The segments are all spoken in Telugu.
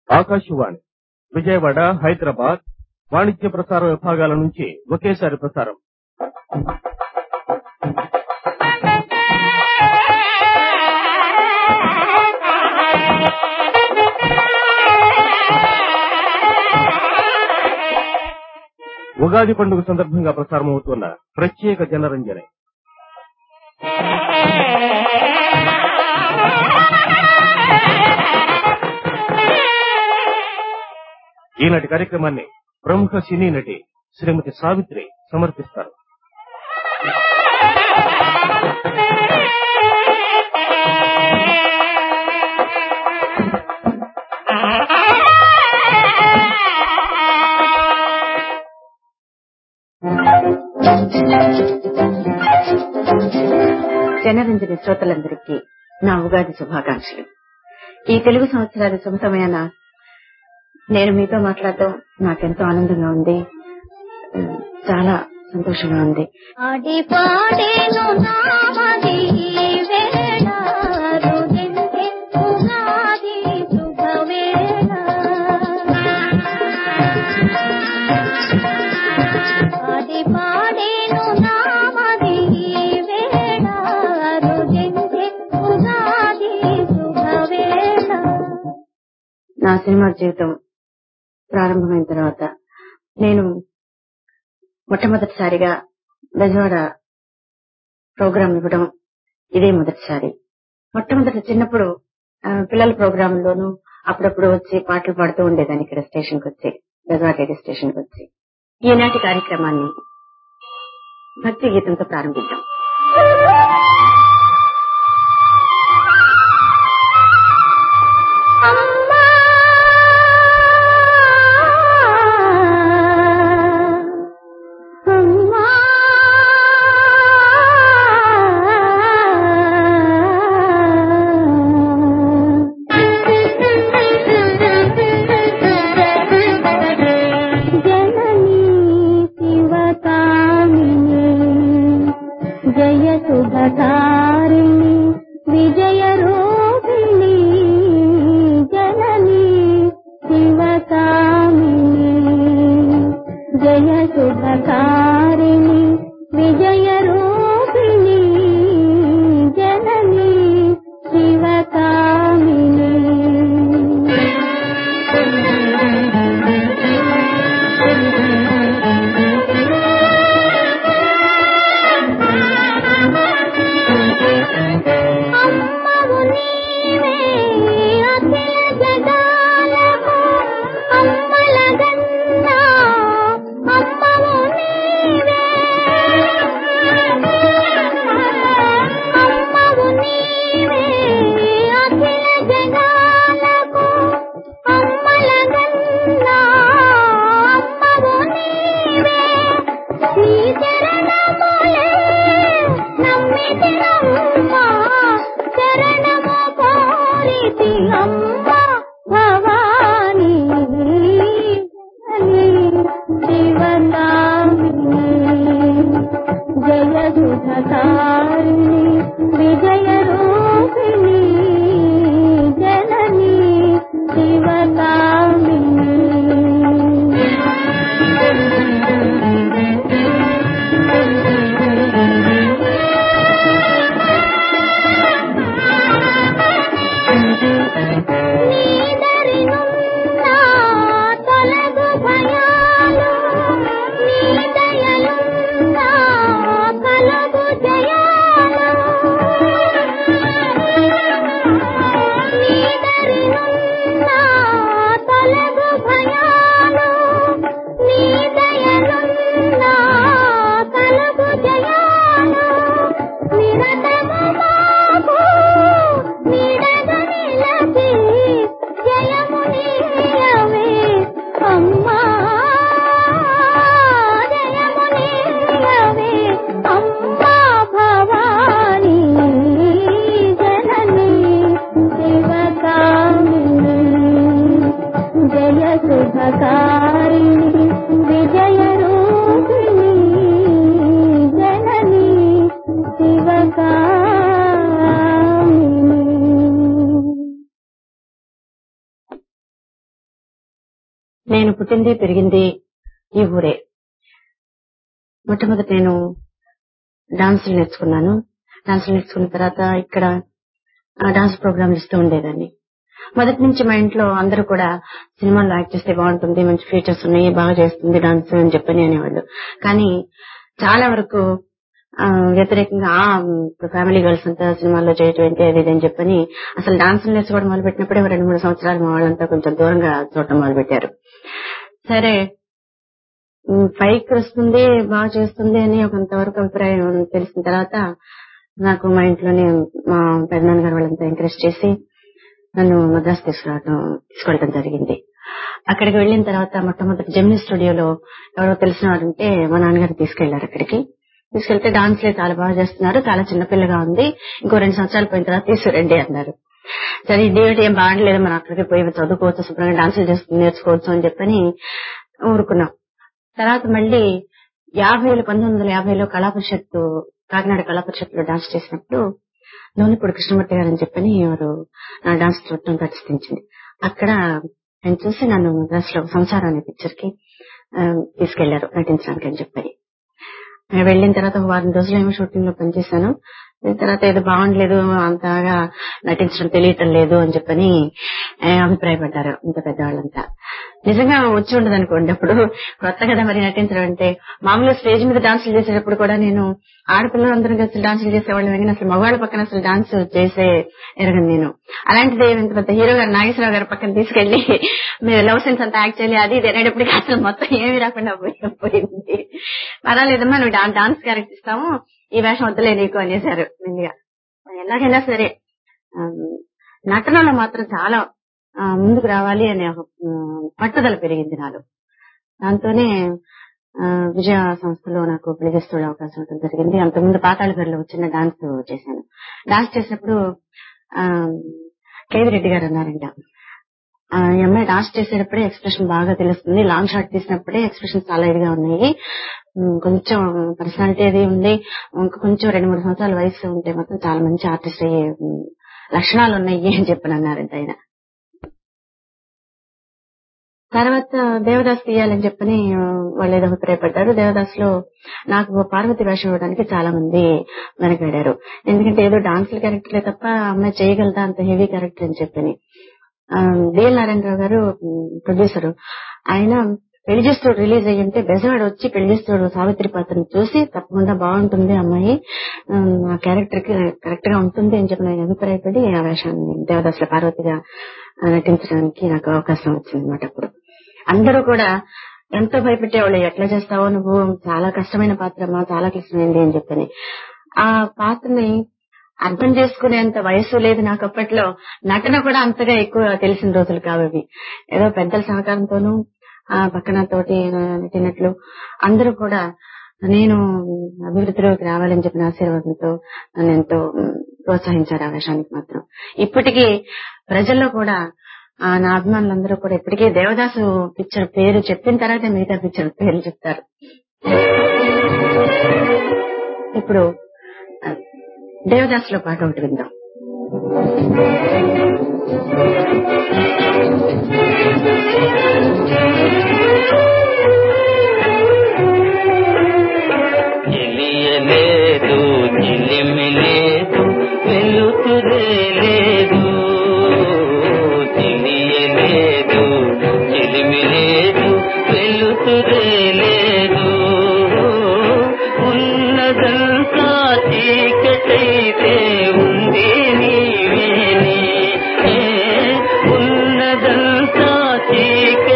ఆకాశవాణి విజయవాడ, హైదరాబాద్ వాణిజ్య ప్రసార విభాగాల నుంచి ఒకేసారి ప్రసారం. ఉగాది పండుగ సందర్భంగా ప్రసారమవుతున్న ప్రత్యేక జనరంజనే. ఈనాటి కార్యక్రమాన్ని ప్రముఖ సినీ నటి శ్రీమతి సావిత్రి సమర్పిస్తారు. జనరంజని శ్రోతలందరికీ నా ఉగాది శుభాకాంక్షలు. ఈ తెలుగు సంవత్సరాల శుభ సమయాన నేను మీతో మాట్లాడటం నాకెంతో ఆనందంగా ఉంది, చాలా సంతోషంగా ఉంది. నా సినిమా జీవితం ప్రారంభమైన తర్వాత నేను మొట్టమొదటిసారిగా బెజవాడ ప్రోగ్రాం ఇవ్వడం ఇదే మొదటిసారి. మొట్టమొదటి చిన్నప్పుడు పిల్లల ప్రోగ్రాంలోనూ అప్పుడప్పుడు వచ్చి పాటలు పాడుతూ ఉండేదాన్ని ఇక్కడ స్టేషన్కి వచ్చి, బెజవాడ రేడియో స్టేషన్కి వచ్చి. ఈనాటి కార్యక్రమాన్ని భక్తి గీతంతో ప్రారంభిద్దాం. నేను పుట్టింది పెరిగింది ఈ ఊరే. మొట్టమొదటి నేను డాన్సులు నేర్చుకున్నాను. డాన్సులు నేర్చుకున్న తర్వాత ఇక్కడ డాన్స్ ప్రోగ్రాంలు ఇస్తూ ఉండేదాన్ని. మొదటి నుంచి మా ఇంట్లో అందరూ కూడా సినిమాల్లో యాక్ట్ చేస్తే బాగుంటుంది, మంచి ఫ్యూచర్స్ ఉన్నాయి, బాగా చేస్తుంది డాన్స్ అని చెప్పని అనేవాళ్ళు. కానీ చాలా వరకు వ్యతిరేకంగా ఫ్యామిలీ గర్ల్స్ అంతా సినిమాల్లో చేయటం ఏంటి అది అని చెప్పని అసలు డాన్స్ నేర్చుకోవడం మొదలు పెట్టినప్పుడే 2-3 సంవత్సరాలు మా వాళ్ళంతా కొంచెం దూరంగా చూడటం మొదలు పెట్టారు. సరే పైకి వస్తుంది, బాగా చేస్తుంది అని కొంతవరకు అభిప్రాయం తెలిసిన తర్వాత నాకు మా ఇంట్లోనే మా పెద్దనాన్నగారు వాళ్ళంతా ఎంకరేజ్ చేసి నన్ను మద్రాసు తీసుకెళ్ళడం జరిగింది. అక్కడికి వెళ్లిన తర్వాత మొట్టమొదటి జెమినీ స్టూడియోలో ఎవరో తెలిసిన వారంటే మా నాన్నగారు తీసుకెళ్లారు. అక్కడికి తీసుకెళ్తే డాన్స్లే చాలా బాగా చేస్తున్నారు, చాలా చిన్నపిల్లగా ఉంది, ఇంకో 2 సంవత్సరాలు పోయిన తర్వాత తీసుకురండి అన్నారు. సరే ఇదేమిటి ఏం బాగలేదు, మనం అక్కడికి పోయి చదువుకోవచ్చు, శుభ్రంగా డాన్సులు నేర్చుకోవచ్చు అని చెప్పని ఊరుకున్నాం. తర్వాత మళ్ళీ 1950లో కళాపరిషత్తు, కాకినాడ కళాపరిషత్తులో డాన్స్ చేసినప్పుడు నూనెపూడి కృష్ణమూర్తి గారు అని చెప్పని ఎవరు నా డాన్స్ చూడటం ప్రతిష్ఠించింది. అక్కడ ఆయన చూసి నన్ను మద్రాసులో సంసారం అనే పిక్చర్ కి తీసుకెళ్లారు నటించడానికి అని చెప్పని. వెళ్లిన తర్వాత 1 వారం రోజులు ఏమో షూటింగ్ లో పనిచేశాను. తర్వాత ఏదో బాగుండలేదు, అంతగా నటించడం తెలియటం లేదు అని చెప్పని అభిప్రాయపడ్డారు ఇంత పెద్దవాళ్ళంతా. నిజంగా వచ్చి ఉండదు అనుకోండి, అప్పుడు కొత్త కదా మరి నటించడం అంటే. మామూలుగా స్టేజ్ మీద డాన్సులు చేసేటప్పుడు కూడా నేను ఆడపిల్లలందరూ కలిసి డాన్సులు చేసేవాళ్ళం కానీ అసలు మగవాళ్ళ పక్కన అసలు డాన్స్ చేసే ఎరగను నేను. అలాంటిది ఇంత పెద్ద హీరో గారు నాగేశ్వరరావు గారి పక్కన తీసుకెళ్లి మీరు లవ్ సీన్స్ అంతా యాక్ట్ చేయాలి అది ఇది అనేటప్పటికీ అసలు మొత్తం ఏమీ రాకుండా పోయింది. పర్వాలేదమ్మా నువ్వు డాన్స్ క్యారెక్టర్ ఇస్తాము, ఈ వేషం వద్దలే నీకు అనేసారు. ఎలాగైనా సరే నటనలో మాత్రం చాలా ముందుకు రావాలి అనే పట్టుదల పెరిగింది నాలో. దాంతోనే విజయ సంస్థలో నాకు పిలిగిస్తూ అవకాశం ఉండడం జరిగింది. అంతకుముందు పాతాళగర్లో చిన్న డాన్స్ చేశాను. డాన్స్ చేసినప్పుడు కేవిరెడ్డి గారు అన్నారంట, ఈ అమ్మాయి డాన్స్ చేసేటప్పుడే ఎక్స్ప్రెషన్ బాగా తెలుస్తుంది, లాంగ్ షాట్ తీసినప్పుడే ఎక్స్ప్రెషన్ చాలా ఇదిగా ఉన్నాయి, కొంచెం పర్సనాలిటీ అది ఉంది, ఇంకా కొంచెం 2-3 సంవత్సరాల వయసు ఉంటే మాత్రం చాలా మంచి ఆర్టిస్ట్ అయ్యే లక్షణాలు ఉన్నాయి అని చెప్పని అన్నారంట ఆయన. తర్వాత దేవదాస్ తీయాలని చెప్పని వాళ్ళు ఏదో అభిప్రాయపడ్డారు. దేవదాస్ లో నాకు పార్వతి వేషం ఇవ్వడానికి చాలా మంది వెనకాడారు. ఎందుకంటే ఏదో డాన్సుల క్యారెక్టర్లే తప్ప అమ్మాయి చేయగలదా అంత హెవీ క్యారెక్టర్ అని చెప్పని. డిఎల్ నారాయణరావు గారు ప్రొడ్యూసర్, ఆయన పెళ్లి చేస్తూ రిలీజ్ అయ్యింటే బెజవాడ వచ్చి పెళ్లి చేస్తూ సావిత్రి పాత్రను చూసి తప్పకుండా బాగుంటుంది అమ్మాయి, ఆ క్యారెక్టర్ కి కరెక్ట్ గా ఉంటుంది అని చెప్పి నేను అభిప్రాయపడి ఆ వేషాన్ని దేవదాసుల పార్వతిగా నటించడానికి నాకు అవకాశం వచ్చింది అన్నమాట. అప్పుడు అందరూ కూడా ఎంతో భయపెట్టేవాళ్ళు, ఎట్లా చేస్తావో నువ్వు, చాలా కష్టమైన పాత్రమ్మా, చాలా కష్టమైంది అని చెప్పని. ఆ పాత్రని అర్థం చేసుకునేంత వయసు లేదు నాకు అప్పట్లో, నటన కూడా అంతగా ఎక్కువ తెలిసిన రోజులు కావవి. ఏదో పెద్దల సహకారంతోనూ పక్కన తోటి నటినట్లు అందరూ కూడా నేను అభివృద్ధిలోకి రావాలని చెప్పిన ఆశీర్వాదంతో నన్ను ఎంతో ప్రోత్సహించారు ఆ వేషానికి మాత్రం. ఇప్పటికీ ప్రజల్లో కూడా నా అభిమానులందరూ కూడా ఇప్పటికీ దేవదాసు పిక్చర్ పేరు చెప్పిన తర్వాత మిగతా పిక్చర్ పేర్లు చెప్తారు. ఇప్పుడు దేవదాసులో పాట ఒకటి విందాం. తెలియలేదు చిలిమిలేదు వెలుతురే లేదు, తెలియలేదు చిలిమిలేదు వెలుతురే లేదు, ఉన్నదంతా చీకటైతే ఉంది నీవేని, ఉన్నదంతా చీకటైతే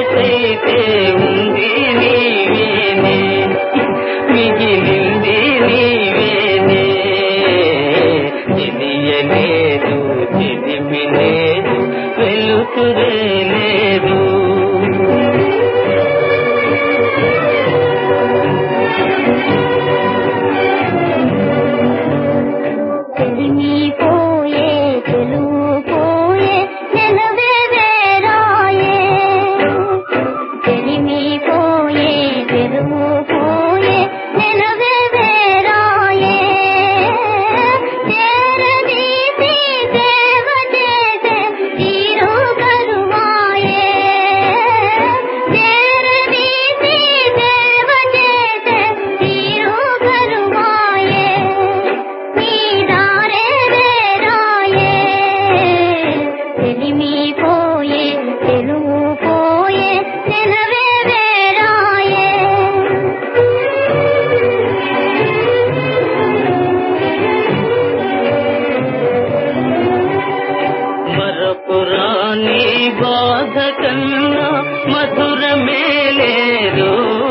కన్నా మధురమే లేదు.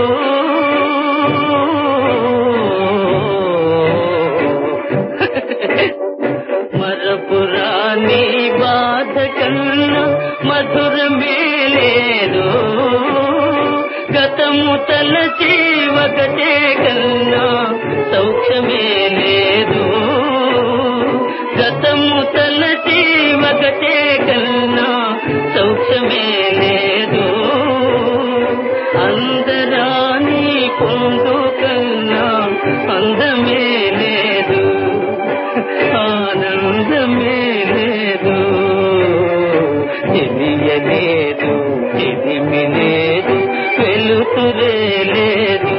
మరపురాని బాధ కన్నా మధురమే లేదు. గతము తలచి ఒకటే కన్నా సౌఖ్యమే లేదు. గతము తలచి ఒకటే కన్నా సౌఖ్యమే లేదు. అందరాని పొందు కన్నా అందమే లేదు. ఆనందమే లేదు. తెలియలేదు, తెలిమి లేదు, వెలుతురే లేదు.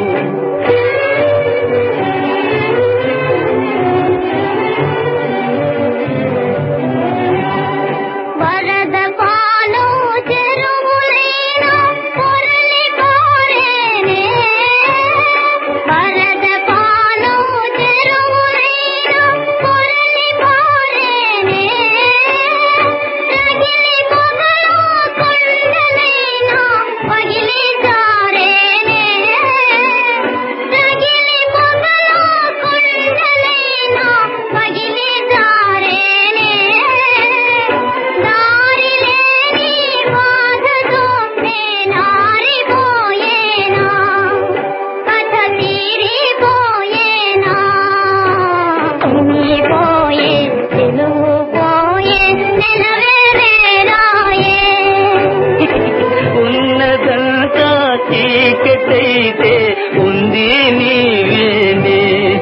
ఉన్నదంతా చీకటైతే ఉంది నీవేనే,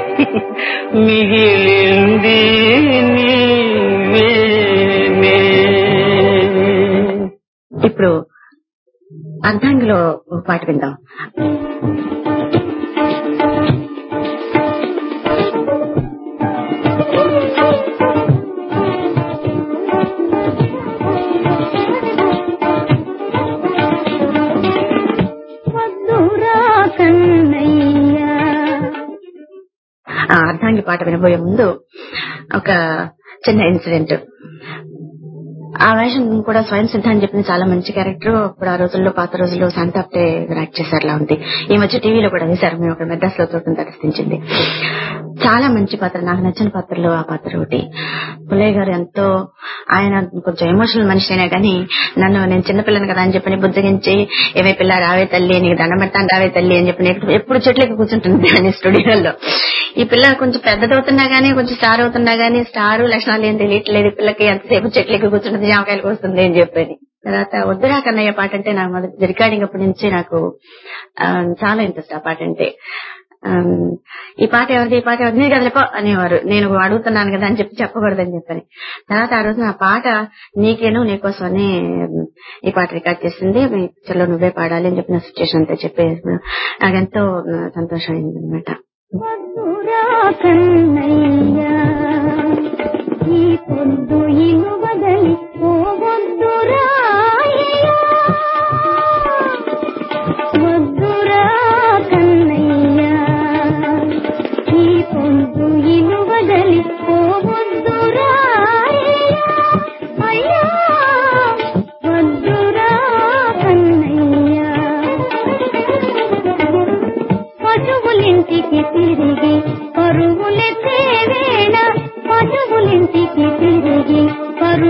మిగిలింది నీవేనే. ఇప్పుడు అర్ధాంగిలో ఒక పాట విందాం. అర్ధాంగి పాట వినబోయే ముందు ఒక చిన్న ఇన్సిడెంట్. ఆ వేషం కూడా స్వయం సిద్ధ అని చెప్పింది చాలా మంచి క్యారెక్టర్. అప్పుడు ఆ రోజుల్లో పాత రోజుల్లో శాంతాప్టే యాక్ట్ చేశారు. ఉంది ఈ మధ్య టీవీలో కూడా వేశారు. మేము అక్కడ మెడ్రాస్ లో తోటం దర్శించింది. చాలా మంచి పాత్ర, నాకు నచ్చిన పాత్రలో ఆ పాత్ర ఒకటి. పుల్లయ్య గారు ఎంతో, ఆయన కొంచెం ఎమోషనల్ మనిషినే కానీ నేను చిన్నపిల్లని కదా అని చెప్పని బుజ్జగించి ఏమే పిల్ల రావే తల్లి, నీకు దండం పెడతాను రావే తల్లి అని చెప్పి ఎప్పుడు చెట్లకి కూర్చుంటుంది అని స్టూడియోలో. ఈ పిల్ల కొంచెం పెద్దదవుతున్నా గానీ, కొంచెం స్టార్ అవుతున్నా గానీ స్టార్ లక్షణాలు ఏం తెలియట్లేదు పిల్లకి, ఎంతసేపు చెట్లకి కూర్చుంటుంది, జామకాయలకు వస్తుంది అని చెప్పని. తర్వాత వద్దురా కన్నయ్య పాట అంటే నాకు మొదటి రికార్డింగ్ అప్పటి నుంచి నాకు చాలా ఇంట్రెస్ట్ ఆ పాట అంటే. ఈ పాట ఎవరిది, ఈ పాట ఎవరిది, నీ కదలేపో అనేవారు. నేను అడుగుతున్నాను కదా అని చెప్పి చెప్పకూడదని చెప్పని. తర్వాత ఆ రోజు నా పాట నీకేను నీకోసం అని ఈ పాట రికార్డ్ చేసింది. చలో నువ్వే పాడాలి అని చెప్పిన సిచ్యువేషన్ అంతా చెప్పే నాకెంతో సంతోషం అయింది అనమాట. పశువులింటికి తిరిగి పరుగులెత్తే వేళ, పశువులింటికి తిరిగి పరుగు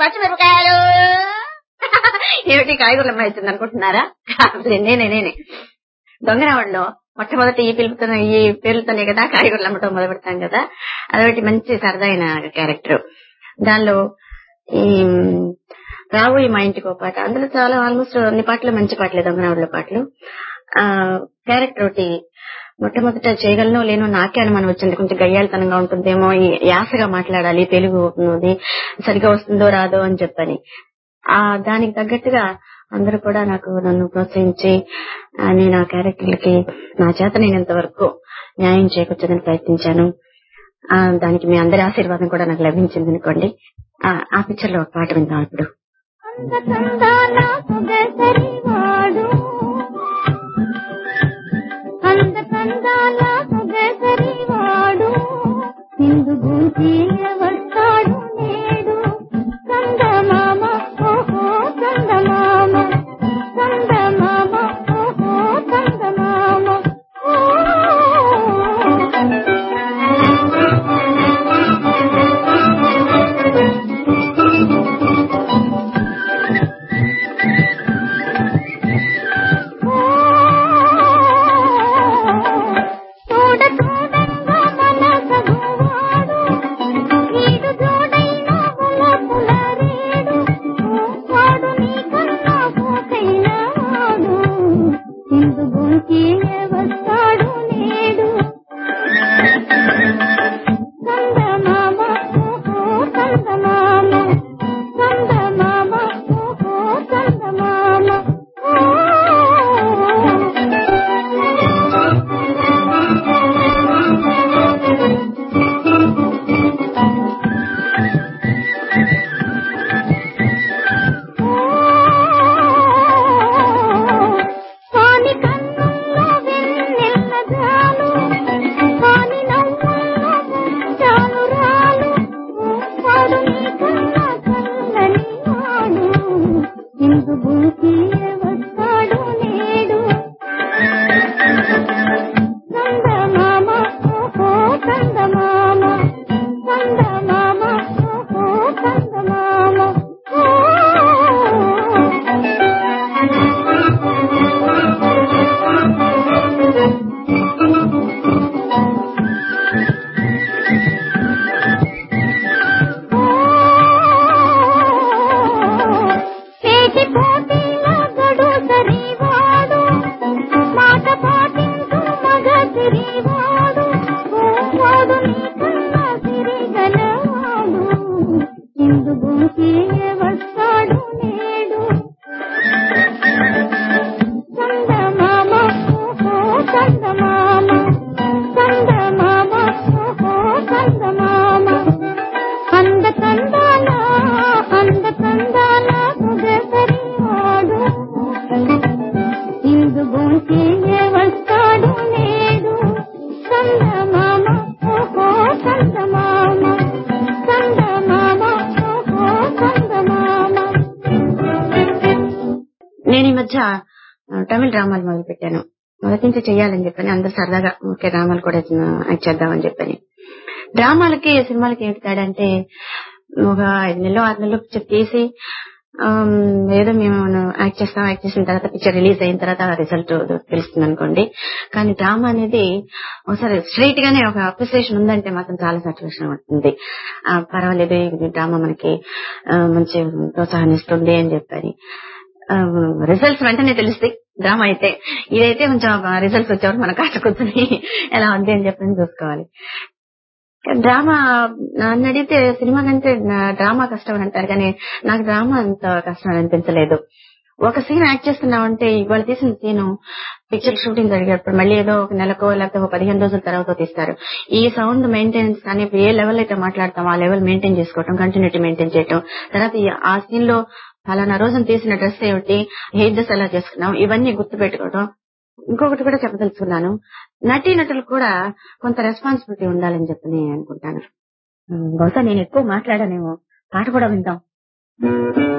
పచ్చిమిరపకాయలు. ఏమిటి కాయగూరలు అమ్మాయి వచ్చింది అనుకుంటున్నారా? నేనే దొంగరావడంలో మొట్టమొదటి ఈ పేర్లతోనే కదా కాయగూరలు అమ్మటం మొదలు పెడతాం కదా. అదొకటి మంచి సరదైన క్యారెక్టర్. దానిలో ఈ రాబోయే మా ఇంటికి ఒక పాట, అందులో చాలా ఆల్మోస్ట్ అన్ని పాటలు మంచి పాటలే, దొంగరావుల పాటలు. క్యారెక్టర్ ఒకటి మొట్టమొదట చేయగలను లేనో నాకే అనుమానం వచ్చింది, కొంచెం గయ్యాళతనంగా ఉంటుందేమో, ఈ యాసగా మాట్లాడాలి, తెలుగు సరిగా వస్తుందో రాదో అని చెప్పని. దానికి తగ్గట్టుగా అందరూ కూడా నన్ను ప్రోత్సహించి నేను ఆ క్యారెక్టర్లకి నా చేత నేనంత వరకు న్యాయం చేకూర్చదని ప్రయత్నించాను. దానికి మీ అందరి ఆశీర్వాదం కూడా నాకు లభించింది అనుకోండి. ఆ పిక్చర్ లో ఒక పాట విందాం ఇప్పుడు. వస్తాడు నేడు కందమామ, ఓహో కందమామ, కందమామ, ఓహో కందమామ. నేను ఈ మధ్య తమిళ డ్రామాలు మొదలు పెట్టాను. మొదటి నుంచి చెయ్యాలని చెప్పని అందరు సరదాగా ఓకే డ్రామాలు కూడా యాక్ట్ చేద్దామని చెప్పని. డ్రామాలకి సినిమాలకి ఏంటి తేడా అంటే, ఒక 5 నెలలో 6 నెలలో పిక్చర్ తీసి ఏదో మేము యాక్ట్ చేసిన తర్వాత పిక్చర్ రిలీజ్ అయిన తర్వాత రిజల్ట్ తెలుస్తుంది అనుకోండి. కానీ డ్రామా అనేది ఒకసారి స్ట్రైట్ గానే ఒక అప్రిసియేషన్ ఉందంటే మాత్రం చాలా సాటిస్ఫాక్షన్ ఉంటుంది. పర్వాలేదు ఈ డ్రామా మనకి మంచి ప్రోత్సాహాన్ని ఇస్తుంది అని చెప్పని. రిజల్ట్స్ వెంటనే తెలుస్తాయి డ్రామా అయితే. ఇదైతే కొంచెం రిజల్ట్స్ వచ్చేవారు మన కాస్త కూర్చొని ఎలా ఉంది అని చెప్పని చూసుకోవాలి. డ్రామా నన్ను అడిగితే సినిమా కంటే డ్రామా కష్టం అని అంటారు, కానీ నాకు డ్రామా అంత కష్టం అనిపించలేదు. ఒక సీన్ యాక్ట్ చేస్తున్నామంటే ఇవాళ తీసిన సీను పిక్చర్ షూటింగ్ జరిగేటప్పుడు మళ్ళీ ఏదో ఒక నెలకో లేకపోతే 15 రోజుల తర్వాత తీస్తారు. ఈ సౌండ్ మెయింటెనెన్స్ కానీ ఏ లెవెల్ అయితే మాట్లాడతామో ఆ లెవెల్ మెయింటైన్ చేసుకోవటం, కంటిన్యూటీ మెయింటైన్ చేయటం, తర్వాత ఆ సీన్ లో ఫలానా రోజున తీసిన డ్రెస్ ఏమిటి, హెయిర్ డ్రెస్ ఎలా చేసుకున్నాం, ఇవన్నీ గుర్తు పెట్టుకోవడం. ఇంకొకటి కూడా చెప్పదలుచుకున్నాను, నటీనటులు కూడా కొంత రెస్పాన్సిబిలిటీ ఉండాలని చెప్పి నేను అనుకుంటాను. బహుశా నేను ఎక్కువ మాట్లాడానేమో, పాట కూడా విందాం.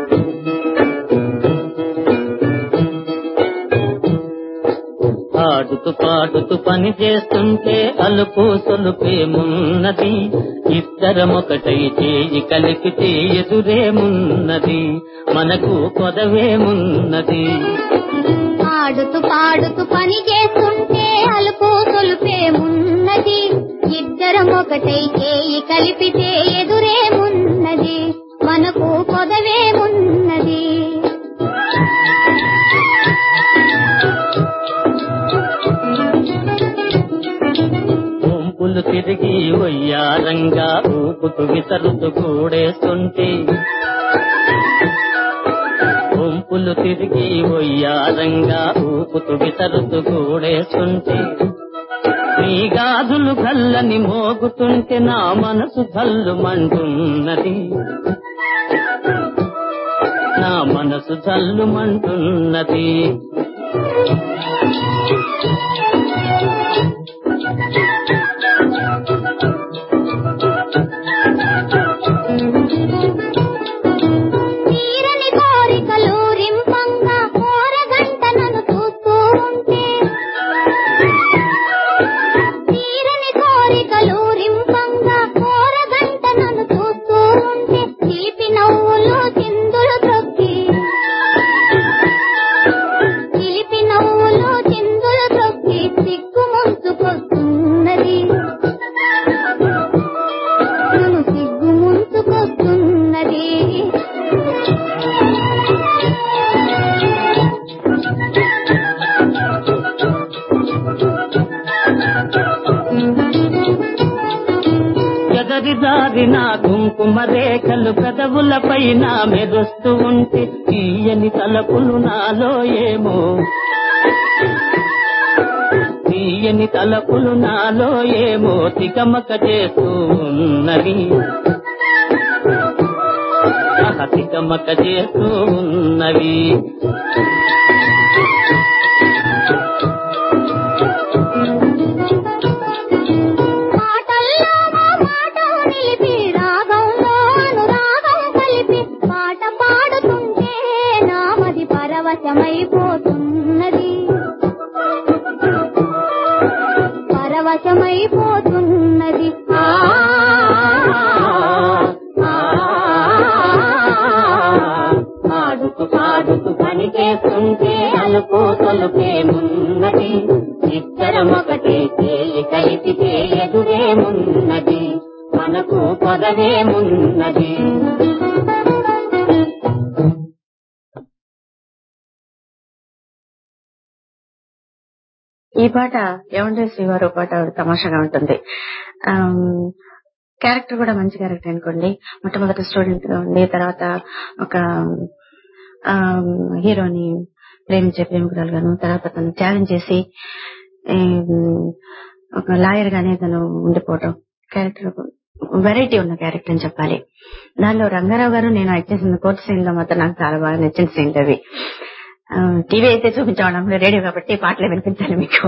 ఆడు ఆడుతూ పాడుతూ పని చేస్తుంటే అలుపు సొలుపేమున్నది, ఇద్దరమొకటై చేయి కలిపితే ఎదురేమున్నది, మనకు కొదవేమున్నది. ఆడుతూ పాడుతూ పని చేస్తుంటే అలుపు సొలుపేమున్నది, ఇద్దరం ఒకటై చేయి కలిపితే ఎదురేమున్నది, మనకు కొదవేమున్నది. గుంపులు తిరిగి వయ్యారంగా ఊపుతూ విసరుతూ కూడేస్తుంటే, గుంపులు తిరిగి వయ్యారంగా ఊపుతూ విసరుతూ కూడేస్తుంటే, నీ గాజులు గల్లని మోగుతుంటే నా మనసు జల్లుమంటున్నది, నా మనసు జల్లుమంటున్నది. తీరని కోరికలు రింపంగా కోరగంట నన్ను చూస్తూ ఉంటే, తీరని కోరికలు రింపంగా కోరగంట నన్ను చూస్తూ ఉంటే, తీపి నవ్వులు చిందులు తొక్కి, తీపి నవ్వులు చిందులు తొక్కి సిగ్గు ముంచుకొస్తున్నది, నన్ను సిగ్గు ముంచుకొస్తున్నది. ఎదరి దారిన కుంకుమ రేఖలు పెదవులపైన మెరుస్తూ ఉంటే, తీయని తలపులు నాలో ఏమో, తీయని తలపులు నాలో ఏమో తికమక చేస్తూ ఉన్నవి, తికమక చేస్తూ ఉన్నవి. మాటల్లో మా మాట నిలిపి రాగంలో అనురాగం కలిపి పాట పాడుతుంటే నామది పరవశమైపోతున్నది, పరవశమైపోతున్నది. ఆడుతూ పాడుతూ పని చేస్తుంటే అలుపు సొలుపేమున్నది, ఇద్దరమొకటే చేయి కలిపితే ఎదురేమున్నది, మనకు పదవేమున్నది. ఈ పాట ఏమంటే శ్రీవారు పాట తమాషాగా ఉంటుంది. క్యారెక్టర్ కూడా మంచి క్యారెక్టర్ అనుకోండి. మొట్టమొదటి స్టూడెంట్ గా ఉండి తర్వాత ఒక హీరోని ప్రేమించే ప్రేమికురాలుగాను, తర్వాత తను త్యాగం చేసి ఒక లాయర్ గానే తను ఉండిపోవటం, క్యారెక్టర్ వెరైటీ ఉన్న క్యారెక్టర్ అని చెప్పాలి. దానిలో రంగారావు గారు నేను యాక్ట్ చేసిన కోర్టు సీన్ లో మాత్రం నాకు చాలా బాగా నచ్చిన సీన్ అవి. టీవీ అయితే చూపించడం, రేడియో కాబట్టి పాటలే వినిపించాలి మీకు.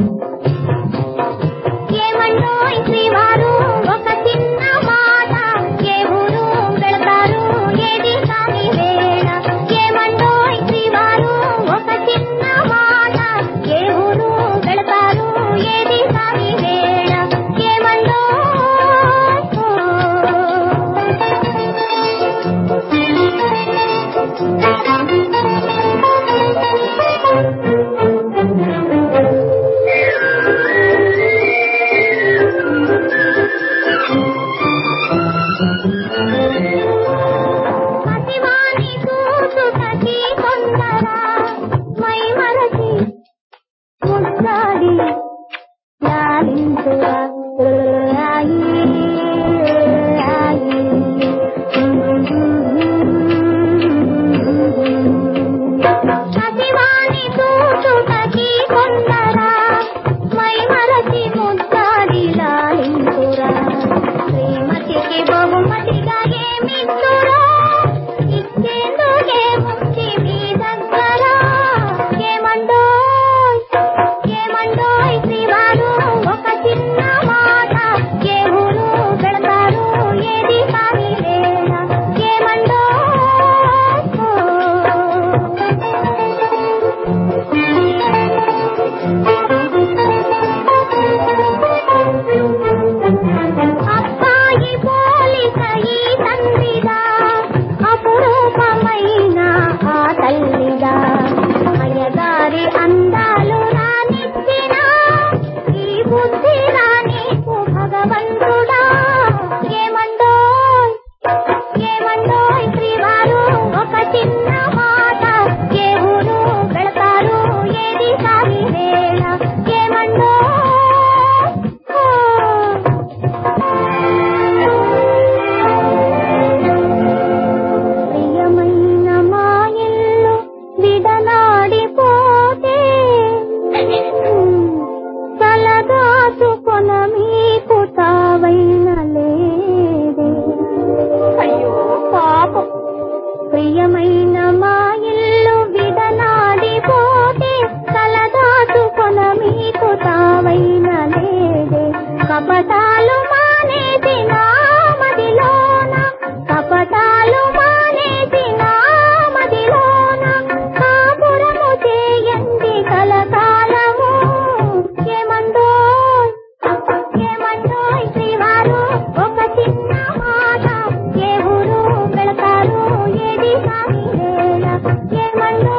ఏమండోయ్ శ్రీవారు ఒక చిన్న మాట, ఏ ఊరు వెళతారు ఏది కాని వేళ, ఏమండోయ్ శ్రీవారు ఒక చిన్న మాట, ఏ ఊరు వెళతారు ఏది కాని వేళ, ఏమండోయ్. చిన్న మాట ఏ ఊరు వెళతారు ఏది సాగి వేళ ఏమండో ప్రియమైన మా ఇల్లు విడనాడిపోతే తలదాచుకొన మీకు తావైన లేదే. అయ్యో పాపం. ప్రియమైన మా ఇల్లు విడనాడిపోతే తలదాచుకొన మీకు తావైన లేదే. కపటాలు మానేసి నా మదిలోన కపటాలు మానేసి నా మదిలోన కాపురము చేయండి కలకాలము. ఏమండో ఏమండో శ్రీవారు ఒక చిన్న మాట ఏ ఊరు వెళతారు ఏది సాగి వేళ ఏమండో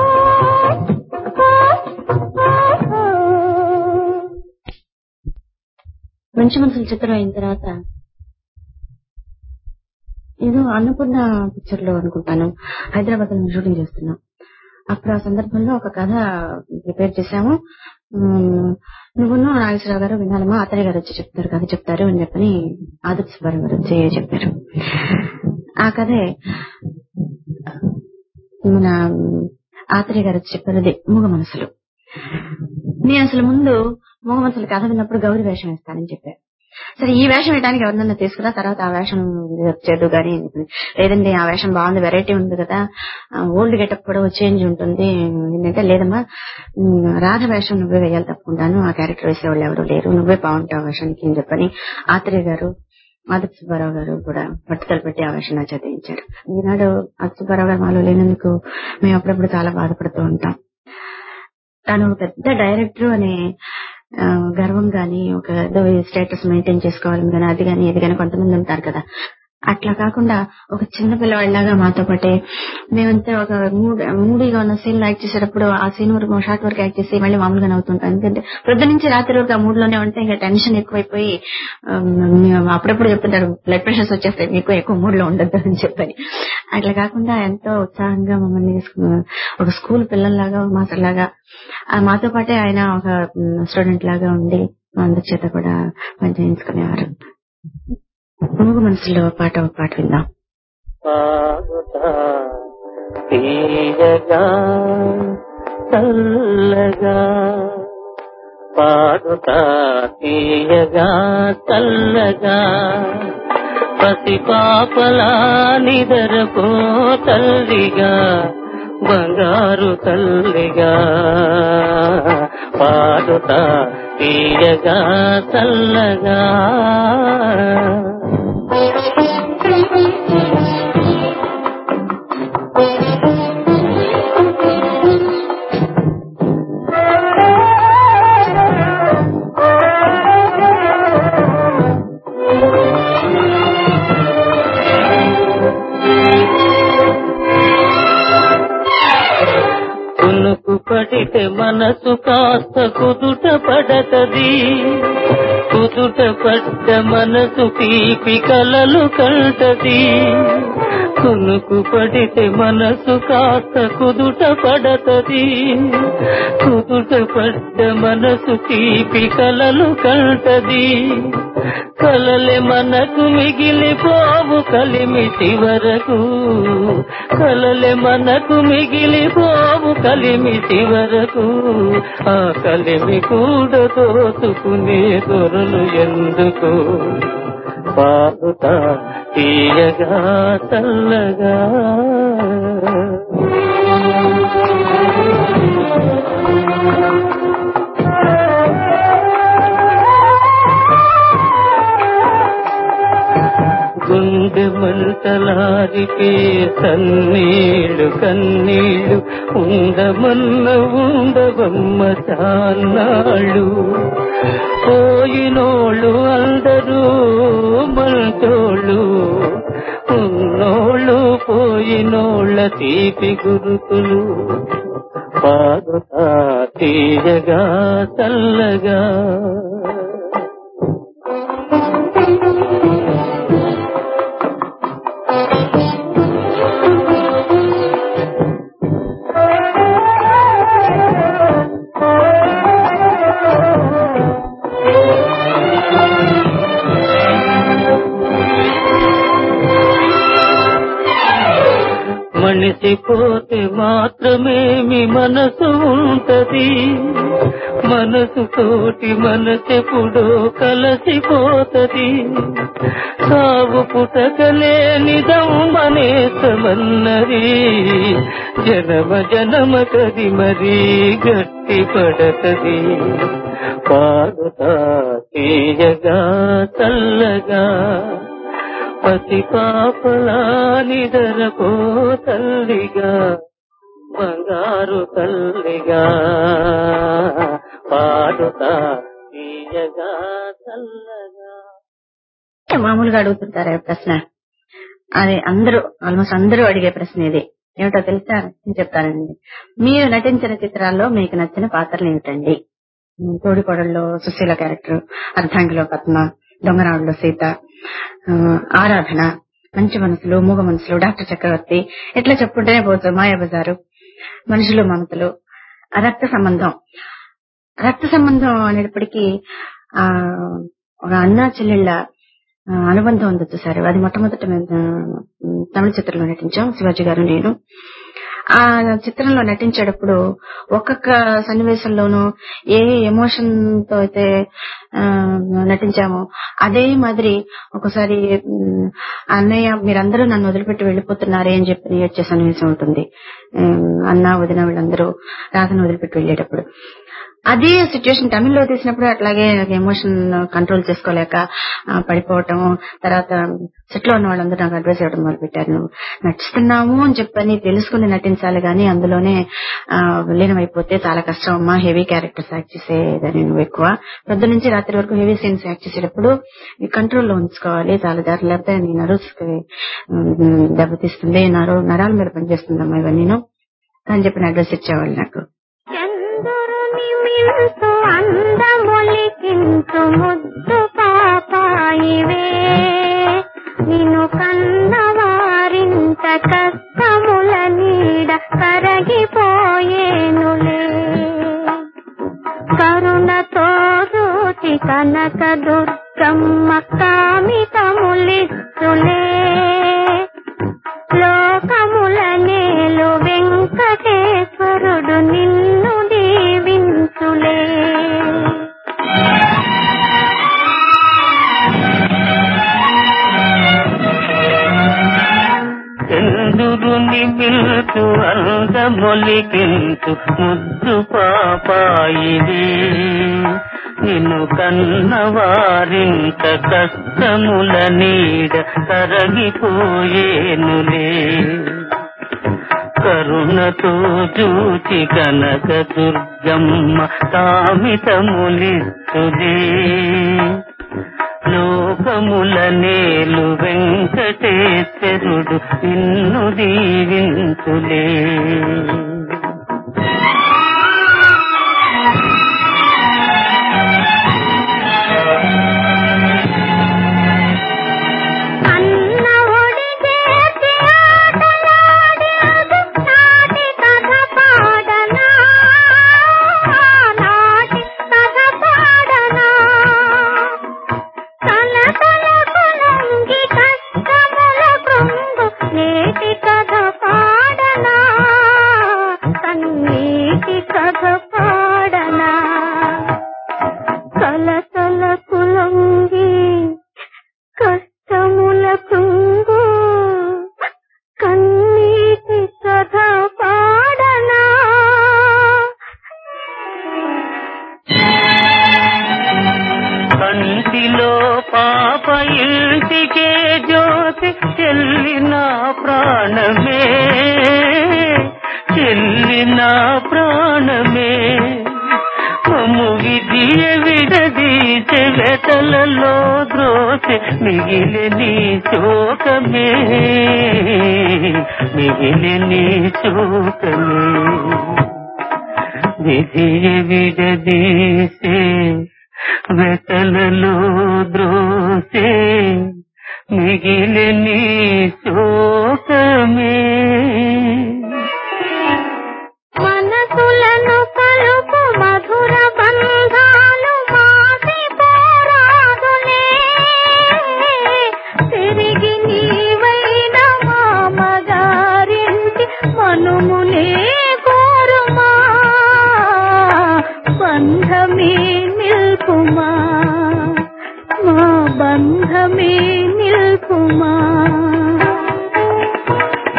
మంచి మనసుల చిత్రం అయిన తర్వాత ఏదో అన్నపూర్ణ పిక్చర్ లో అనుకుంటాను హైదరాబాద్ లో షూటింగ్ చేస్తున్నాం. అప్పుడు ఆ సందర్భంలో ఒక కథ ప్రిపేర్ చేశాము. నువ్వును నాగేశ్వరరావు గారు వినాలమ్మా ఆత్రేయ గారు వచ్చి చెప్తారు కథ చెప్తారు అని చెప్పని ఆదిత్య సుబ్బారావు గారు వచ్చి చెప్పారు. ఆ కథే మన ఆత్రేయ గారు వచ్చి చెప్పారు మూగ మనసులు. నేను అసలు ముందు మూగ మనసులు కథ విన్నప్పుడు గౌరీ వేషం వేస్తానని చెప్పారు. సరే ఈ వేషం వేయడానికి ఎవరినన్నా తీసుకురా తర్వాత ఆ వేషం చేద్దు గానీ లేదండి ఆ వేషం బాగుంది వెరైటీ ఉంది కదా ఓల్డ్ గెటప్ కూడా చేంజ్ ఉంటుంది ఏంటంటే లేదమ్మా రాధ వేషం నువ్వే వేయాలి తప్పుకుంటాను ఆ క్యారెక్టర్ వేసేవాళ్ళు ఎవరు లేరు నువ్వే బాగుంటావు ఆ వేషానికి అని చెప్పని ఆత్రేయ గారు ఆదిత్య సుబ్బారావు గారు కూడా పట్టుదల పెట్టి ఆ వేషం నా చేయించారు. ఈనాడు ఆదిత్య సుబ్బారావు గారు మాలో లేనందుకు మేము అప్పుడప్పుడు చాలా బాధపడుతూ ఉంటాం. తను పెద్ద డైరెక్టర్ అనే గర్వం గాని ఒక స్టేటస్ మెయింటైన్ చేసుకోవాలని కానీ అది కానీ ఇది కానీ కొంతమంది ఉంటారు కదా. అట్లా కాకుండా ఒక చిన్న పిల్లవాళ్ళలాగా మాతో పాటే మేమంతా ఒక మూడీగా ఉన్న సీన్ యాక్ట్ చేసేటప్పుడు ఆ సీన్ వరకు షార్ట్ వరకు యాక్ట్ చేసి మళ్ళీ మామూలుగా నవ్వుతుంటాం. ఎందుకంటే పొద్దు నుంచి రాత్రి వరకు ఆ మూడ్ లోనే ఉంటే ఇంకా టెన్షన్ ఎక్కువైపోయి అప్పుడప్పుడు చెప్తుంటారు బ్లడ్ ప్రెషర్స్ వచ్చేస్తాయి మీకు ఎక్కువ మూడ్ లో ఉండద్దు అని చెప్పని. అట్లా కాకుండా ఎంతో ఉత్సాహంగా మమ్మల్ని ఒక స్కూల్ పిల్లల్లాగా మాస్టర్ లాగా మాతో పాటే ఆయన ఒక స్టూడెంట్ లాగా ఉండి అందరి చేత కూడా పనిచేయించుకునేవారు. మూగ మనసులో పాట విందాం. తీయగా చల్లగా పాడుతా తీయగా చల్లగా పసి పాపలా నిదరపో తల్లిగా బంగారు తల్లిగా పాడుతా తీయగా చల్లగా పడితే మనసు కాస్త కుదుట పడతది కుదుట పడ్డ మనసు తీపి కలలు కంటది కునుకు పడితే మనసు కాస్త కుదుట పడతది కుదుట పడ్డ మనసు తీపి కలలు కంటది కలలే మనకు మిగిలిపోవు కలిమిటి వరకు కలలే మనకు మిగిలిపోవు కలిమిటి వరకు ఆ కలిమి కూడా దోచుకునే దొరలు ఎందుకు పాడుతా తీయగా చల్లగా గుండె మంటలారికే సన్నీళ్ళు కన్నీళ్ళు ఉండమన్న ఉండవమ్మ చాన్నాళ్ళు పోయినోళ్ళు అందరూ మంటోళ్ళు ఉన్నోళ్ళు పోయినోళ్ళ తీపి గురుతులు పాడుతా తీయగా చల్లగా కలిసిపోతే మాత్రమే మీ మనసు ఉంటది. మనసుతోటి మనసెప్పుడో కలిసిపోతది. సాగు పుటకలే నిజం మనేసమన్నది. జనమ జనమ కది మరీ గట్టి పడతది. పాడుతా తీయగా చల్లగా పసి పాపలా నిదరపో తల్లిగా బంగారు తల్లిగా. పాడుతా తీయగా చల్లగా. మామూలుగా అడుగుతుంటారు ప్రశ్న, అది ఆల్మోస్ట్ అందరూ అడిగే ప్రశ్న ఇది. ఏమిటో తెలుసా? నేను చెప్తానండి. మీరు నటించిన చిత్రాల్లో మీకు నచ్చిన పాత్రలు ఏమిటండి? తోడికోడల్లో సుశీల క్యారెక్టర్, అర్ధాంగిలో పద్మ, దొంగరావుల్లో సీత, ఆరాధన, మంచి మనసులు, మూగ మనసులు, డాక్టర్ చక్రవర్తి, ఇట్లా చెప్పుకుంటేనే పోతారు. మాయాబజారు, మనుషులు మమతలు, రక్త సంబంధం అనేటప్పటికీ ఒక అన్నా చెల్లెళ్ళ అనుబంధం ఉంది చూసారు. అది మొట్టమొదటి తమిళ చిత్రంలో నటించాం, శివాజీ గారు నేను. ఆ చిత్రంలో నటించేటప్పుడు ఒక్కొక్క సన్నివేశంలోనూ ఏ ఎమోషన్ తో అయితే నటించామో అదే మాదిరి ఒకసారి అన్నయ్య మీరందరూ నన్ను వదిలిపెట్టి వెళ్ళిపోతున్నారే అని చెప్పి ఏడ్చే సన్నివేశం ఉంటుంది. అన్న వదిన వీళ్ళందరూ రాధను వదిలిపెట్టి వెళ్ళేటప్పుడు అదే సిచ్యువేషన్ తమిళ్లో తీసినప్పుడు అట్లాగే ఎమోషన్ కంట్రోల్ చేసుకోలేక పడిపోవటం. తర్వాత సెట్ లో ఉన్న వాళ్ళందరూ నాకు అడ్వైస్ ఇవ్వడం మొదలు పెట్టారు. నువ్వు నటిస్తున్నాము అని చెప్పని తెలుసుకుని నటించాలి గానీ అందులోనే లీనమైపోతే చాలా కష్టం అమ్మా. హెవీ క్యారెక్టర్స్ యాక్ట్ చేసేదని నువ్వు ఎక్కువ పొద్దు నుంచి రాత్రి వరకు హెవీ సీన్స్ యాక్ట్ చేసేటప్పుడు కంట్రోల్లో ఉంచుకోవాలి చాలా జాగ్రత్త, లేకపోతే నీ నర్వ్స్ దెబ్బతీస్తుంది, నరాల మీద పనిచేస్తుందమ్మా ఇవన్నీను అని చెప్పిన అడ్వైస్ ఇచ్చేవాళ్ళు నాకు. అందమొలికించు ముద్దు పాపాయివే, నిన్ను కన్నవారింత కష్టముల నీడ కరగిపోయేనులే. కరుణతో చూచి కనక దుర్గమ్మ కామితములిస్తులే. లోకముల నేలు వెంకటేశ్వరుడు నిన్ను దీవించులే. చంద్రుని పిలుచు అందమొలికించు ముద్దు పాపాయిది, నిన్ను కన్నవారింత కష్టముల నీడ కరగిపోయేనులే. కరుణతో చూచి కనక దుర్గమ్మ కామితములిస్తులే. లోకముల నేలు వెంకటేశ్వరుడు నిన్ను దీవించులే. కంటిలో పాప ఇంటికే జ్యోతి చెల్లిన ప్రాణమే, చెల్లిన ప్రాణమే. మమ్ము విధియ విడదీసే వెతలలో ద్రోసె మిగిలిని శోకమే, మిగిలిని శోకమే. విధియ విడదీసే వెతలలో ద్రోసే మిగిలిని శోకమే. మనసులను కలుపు మధుర బంధాలు మాసి పోరాదులే. తిరిగి నీవైన మామగారింటి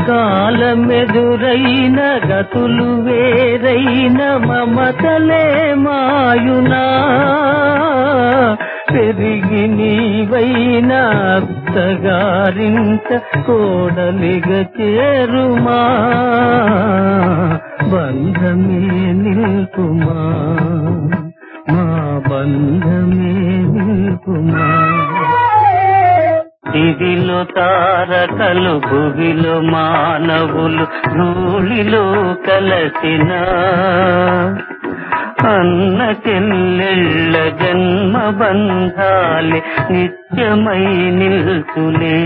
కాలమెదురైన గతులు వేరైన మమతలే మాయునా పెరిగి నీవైన అత్తగారింట కోడలిగ చేరుమా బంధమే నిల్పుమా మా బంధమే నిల్పుమా దివిలో తారకలు భువిలో మానవులు ధూళిలో కలసిన అన్న చెల్లెళ్ళ జన్మ బంధాలే నిత్యమై నిల్చులే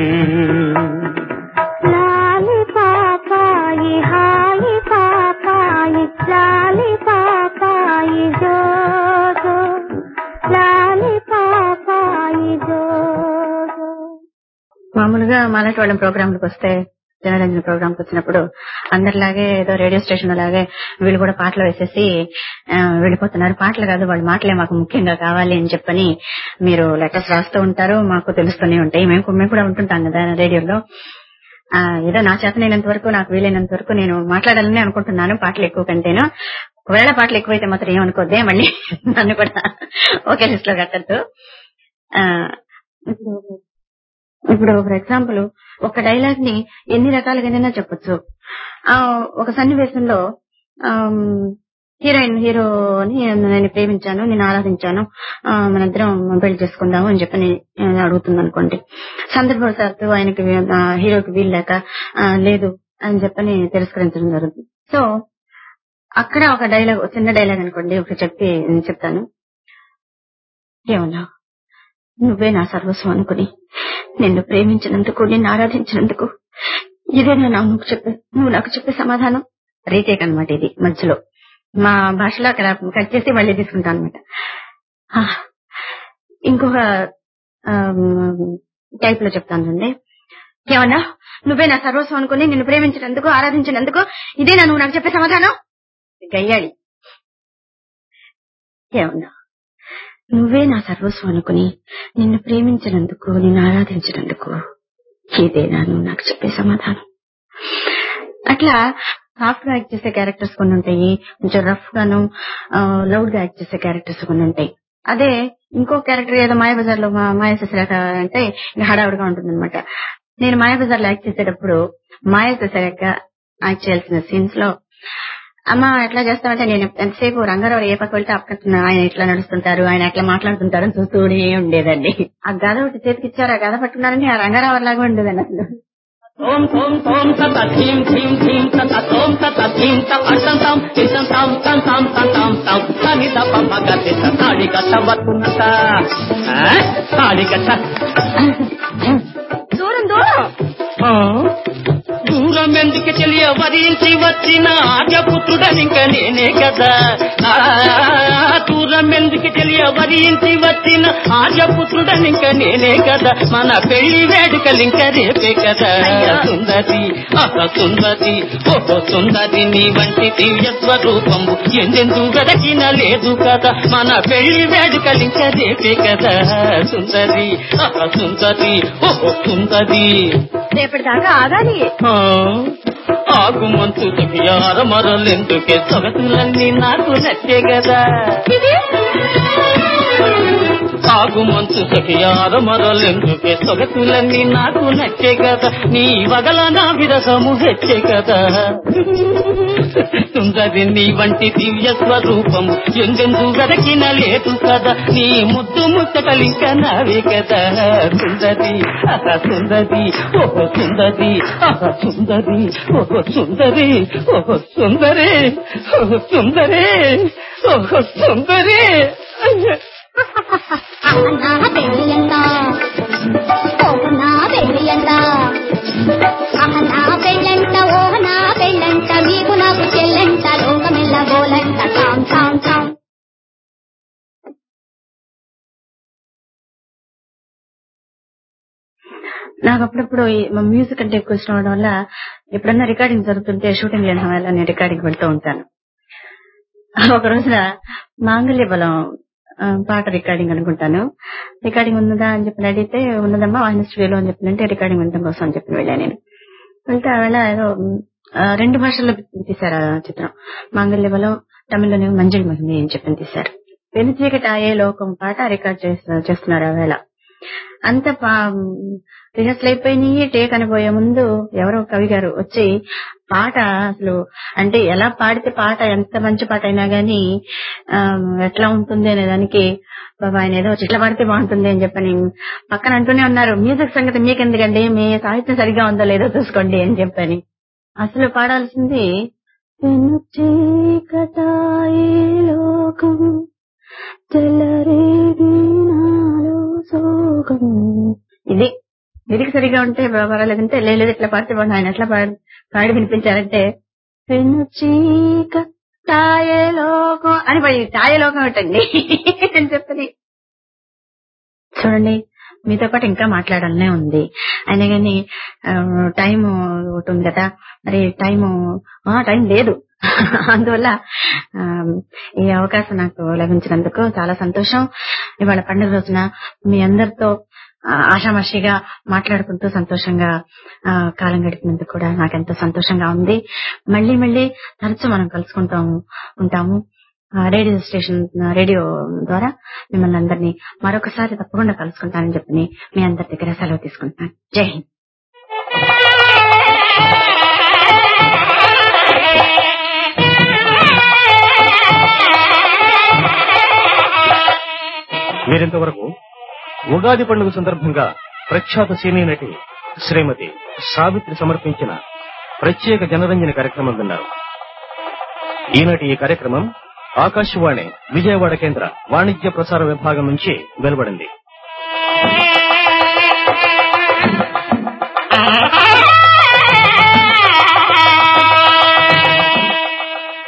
లాలి పాపాయి హాయి పాపాయి లాలి పాపాయి జో జో లాలి పాపాయి జో జో. మామూలుగా మాలాంటి వాళ్ళ ప్రోగ్రాంలకు వస్తే జనరంజన ప్రోగ్రామ్ కి వచ్చినప్పుడు అందరిలాగే ఏదో రేడియో స్టేషన్ లాగే వీళ్ళు కూడా పాటలు వేసేసి వెళ్ళిపోతున్నారు. పాటలు కాదు, వాళ్ళ మాటలే మాకు ముఖ్యంగా కావాలి అని చెప్పని మీరు లెటర్స్ రాస్తూ ఉంటారు, మాకు తెలుస్తూనే ఉంటాయి. మేము కూడా ఉంటుంటాం కదా రేడియోలో. ఏదో నా చేతనైనంత వరకు, నాకు వీలైనంత వరకు నేను మాట్లాడాలని అనుకుంటున్నాను పాటలు ఎక్కువ కంటేను. ఒకవేళ పాటలు ఎక్కువైతే మాత్రం ఏమనుకోద్దే, మళ్ళీ నన్ను కూడా ఒకే లిస్ట్ లో కట్టద్దు. ఇప్పుడు ఫర్ ఎగ్జాంపుల్ ఒక డైలాగ్ ని ఎన్ని రకాలుగానైనా చెప్పొచ్చు. ఒక సన్నివేశంలో హీరోని నేను ప్రేమించాను, నేను ఆరాధించాను, మనిద్దరం పెళ్లి చేసుకుందాము అని చెప్పని అడుగుతుంది అనుకోండి. సందర్భవశాత్తు ఆయనకి హీరోకి వీల్లేక లేదు అని చెప్పని తిరస్కరించడం జరుగుతుంది. సో అక్కడ ఒక డైలాగ్, చిన్న డైలాగ్ అనుకోండి, ఒకటి చెప్తాను. ఏమన్నా, నువ్వే నా సర్వస్వం అనుకుని నిన్ను ప్రేమించినందుకు, నిన్ను ఆరాధించినందుకు ఇదేనా నువ్వు నాకు చెప్పే సమాధానం? రీటేక్ అనమాట ఇది. మధ్యలో మా భాషలో అక్కడ కట్ చేసి మళ్ళీ తీసుకుంటాను అనమాట. ఇంకొక టైప్ లో చెప్తానండి. ఏమన్నా, నువ్వే నా సర్వస్వం అనుకుని నిన్ను ప్రేమించినందుకు, ఆరాధించినందుకు ఇదేనా నువ్వు నాకు చెప్పే సమాధానం? గయ్యాళి. ఏమన్నా, నువ్వే నా సర్వస్వం అనుకుని నిన్ను ప్రేమించినందుకు, నిన్ను ఆరాధించినందుకు ఇదేనా నువ్వు నాకు చెప్పే సమాధానం? అట్లా సాఫ్ట్ గా యాక్ట్ చేసే క్యారెక్టర్స్ కొన్ని ఉంటాయి, కొంచెం రఫ్ గాను లౌడ్ గా యాక్ట్ చేసే క్యారెక్టర్స్ కొన్ని ఉంటాయి. అదే ఇంకో క్యారెక్టర్ ఏదో మాయాబజార్ లో మాయాశశిరేఖ అంటే ఇంకా హడావుడిగా ఉంటుంది అనమాట. నేను మాయాబజార్ లో యాక్ట్ చేసేటప్పుడు మాయాశశిరేఖ యాక్ట్ చేయాల్సిన సీన్స్ లో అమ్మ ఎట్లా చేస్తామంటే, నేను ఎంతసేపు రంగారావు ఏ పక్క వెళ్తే అక్కడ ఆయన ఎట్లా నడుస్తుంటారు, ఆయన ఎట్లా మాట్లాడుతుంటారు అని చూస్తూనే ఉండేదండి. ఆ గద ఒకటి చేతికిచ్చారు, ఆ గద పట్టుకున్నారని ఆ రంగారావు లాగా ఉండేదండి అసలు. ఓం ఓం ఓం తత థీం థీం థీం తత ఓం తత థీం తత అట్టంతం ఇట్టంతం తంతం తంతం తం తని తప మగతి తాడి కట్ట వత్తునత తాడి కట్ట దూరం దూరం దూరం ఎందుకు తెలియ వరించి వచ్చిన ఆర్యపుత్రుడనింక నేనే కదా. దూరం ఎందుకు తెలియ వరించి వచ్చిన ఆర్యపుత్రుడనింక నేనే కదా. మన పెళ్లి వేడుకలింక రేపే కదా. సుందరి సుందరి ఓహో సుందరి, నీ వంటి దివ్య స్వరూపము ఎందెందు వెదకిన లేదు కదా. మన పెళ్లి వేడుకలింక రేపే కదా. సుందరి సుందరి ఓహో సుందరి, రేపటిదాకా ఆగాలి. ఆగుమంతు తగియార మరలెందుకే, సొగసులన్నీ నాకు నచ్చే కదా. ఆగుమంతు సఖియార మరలెందుకే, సొగసులన్నీ నాకు నచ్చే కదా. నీ వగల నా విరసము హెచ్చే కదా. సుందరి, నీ వంటి దివ్య స్వరూపము ఎందెందు వెదకిన లేదు కదా. నీ ముద్దు ముచ్చటలింక నావే కదా. సుందరి సుందరి ఓహో సుందరి సుందరి ఓహో సుందరి ఓహో సుందరి ఓహో సుందరి ఓహో సుందరి. నా పెళ్ళంట ఓ నా పెళ్ళంట, నా పెళ్ళంట ఓ నా పెళ్ళంట, మీకు నాకు చెల్లంట, లోకమెల్ల గోలంట టాం టాం టాం. నాకు అప్పుడప్పుడు మ్యూజిక్ అంటే ఎక్కువ ఇష్టం అవడం వల్ల ఎప్పుడన్నా రికార్డింగ్ జరుగుతుంటే షూటింగ్ లేని సమయాల్లో నేను రికార్డింగ్ వెళ్తూ ఉంటాను. ఒక రోజున మాంగళ్య బలం పాట రికార్డింగ్ అనుకుంటాను. రికార్డింగ్ ఉన్నదా అని చెప్పి అడిగితే ఉన్నదమ్మా వాహిని స్టూడియోలో అని చెప్పినంటే రికార్డింగ్ వినడం కోసం అని చెప్పి వెళ్ళాను నేను. వెళ్తే ఆవేళ ఏదో 2 భాషల్లో తీశారు ఆ చిత్రం. మాంగళ్యబలం తమిళ్లోనేమో మంజుల మహిమి అని చెప్పి తీశారు. వెనుచీకటాయే లోకం పాట రికార్డ్ చేస్తున్నారు ఆవేళ. అంత రిహర్సల్ అయిపోయినాయి. టేక్ అనిపోయే ముందు ఎవరో కవి గారు వచ్చి పాట అసలు అంటే ఎలా పాడితే పాట ఎంత మంచి పాట అయినా గానీ ఎట్లా ఉంటుంది అనే దానికి బాబా ఆయన ఏదో ఇట్లా పాడితే బాగుంటుంది అని చెప్పని పక్కన అంటూనే ఉన్నారు, మ్యూజిక్ సంగతి మీకెందుకండి, మీ సాహిత్యం సరిగ్గా ఉందో లేదో చూసుకోండి అని చెప్పని. అసలు పాడాల్సింది వెనుచీకటాయే లోకం తెల్లరేగి నాలో సోగం. ఇది లిరిక్ సరిగా ఉంటే పర్వాలేదంటే లేదు ఇట్లా పాడితే బాగుంది. ఆయన ఎట్లా పాడి వినిపించారంటే వెనుచీకటాయే లోకం అని పడి ఛాయ లోకం ఏంటండి అని చెప్పని. చూడండి, మీతో పాటు ఇంకా మాట్లాడాలనే ఉంది. అయినా కానీ టైం ఒకటి ఉంది కదా, మరి టైం లేదు. అందువల్ల ఈ అవకాశం నాకు లభించినందుకు చాలా సంతోషం. ఇవాళ పండుగ రోజున మీ అందరితో ఆషామాషిగా మాట్లాడుకుంటూ సంతోషంగా కాలం గడిపినందుకు కూడా నాకెంతో సంతోషంగా ఉంది. మళ్ళీ మళ్ళీ తరచూ మనం ఉంటాము. రేడియో ద్వారా మిమ్మల్ని అందరినీ మరొకసారి తప్పకుండా కలుసుకుంటానని చెప్పి మీ అందరి దగ్గర సెలవు తీసుకుంటున్నాను. జై హింద్. మీరింతవరకు ఉగాది పండుగ సందర్భంగా ప్రఖ్యాత సినీ నటి శ్రీమతి సావిత్రి సమర్పించిన ప్రత్యేక జనరంజన కార్యక్రమం విన్నారు. ఈనాటి ఈ కార్యక్రమం ఆకాశవాణి విజయవాడ కేంద్ర వాణిజ్య ప్రసార విభాగం నుంచి వెలువడింది.